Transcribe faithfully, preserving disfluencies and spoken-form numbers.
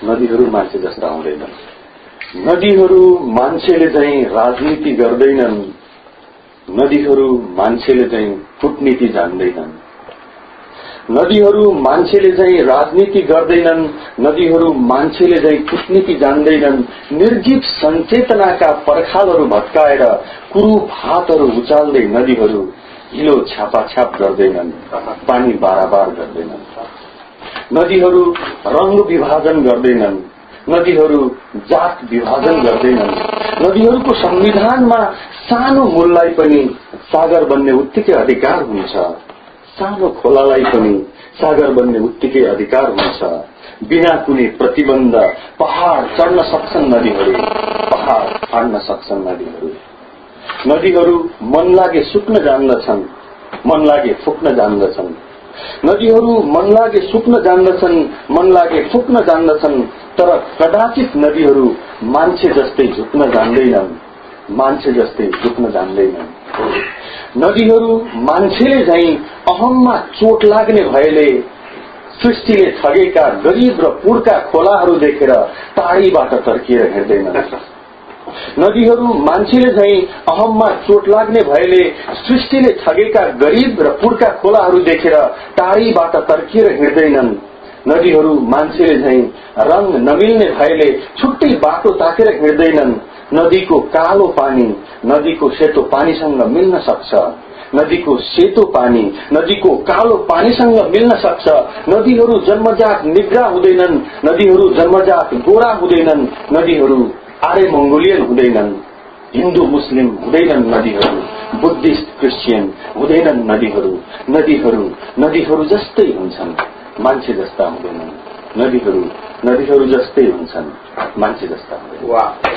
नदीहरू मान्छे जस्ता हुँदैनन्। नदीहरू मान्छेले चाहिँ राजनीति गर्दैनन्। नदीहरू मान्छेले चाहिँ कूटनीति जान्दैनन्। नदीहरू मान्छेले चाहिँ राजनीति गर्दैनन्। नदीहरू मान्छेले चाहिँ कूटनीति जान्दैनन्। निर्जीव सञ्चेतनाका पर्खालहरू भत्काएर कुरूप हातहरू उचाल्दै नदीहरू हिलो छापाछाप गर्दैनन्, पानी बाराबार गर्दैनन्। नदीहरू रंग विभाजन गर्दैनन्। नदीहरू जात विभाजन गर्दैनन्। नदीहरूको संविधानमा सानो मूललाई पनि सागर बन्ने उत्तिकै अधिकार हुन्छ। सानो खोलालाई पनि सागर बन्ने उत्तिकै अधिकार हुन्छ। बिना कुनै प्रतिबन्ध पहाड़ चढ्न सक्छन् नदीहरू, पहाड़ फाड्न सक्छन् नदीहरू। नदीहरू मन लागे सुक्न जान्दछन्, मन लागे फुक्न जान्दछन्। नदीहरू मन लागे सुक्न जान्दछन्, मन लागे फुक्न जान्दछन्। तर कदाचित नदीहरू मान्छे जस्तै झुक्न जान्दैनन्, मान्छे जस्तै झुक्न जान्दैनन्। नदीहरू मान्छेले झैं अहममा चोट लाग्ने भएले सृष्टिले ठगेका गरीब र पुर्का खोलाहरू देखेर टाढीबाट तर्किएर हिँड्दैनन्। नदीहरू मान्छेले झैं अहममा चोट लाग्ने भएले सृष्टिले ठगेका गरीब र पुर्का खोलाहरू देखेर टाढीबाट तर्किएर हिँड्दैनन्। नदीहरू मान्छेले झैं रंग नमिल्ने भएले छुट्टै बाटो ताकेर हिँड्दैनन्। नदीको कालो पानी नदीको सेतो पानीसँग मिल्न सक्छ। नदीको सेतो पानी नदीको कालो पानीसँग मिल्न सक्छ। नदीहरू जन्मजात निग्रा हुँदैनन्। नदीहरू जन्मजात गोरा हुँदैनन्। नदीहरू आर्य मंगोलियन हुँदैनन्। हिन्दू मुस्लिम हुँदैनन् नदीहरू। बुद्धिस्ट क्रिश्चियन हुँदैनन् नदीहरू। नदीहरू नदीहरू जस्तै हुन्छन्, मान्छे जस्ता हुँदैनन्। नदीहरू नदीहरू जस्तै हुन्छन्, मान्छे जस्ता हुँदैनन्।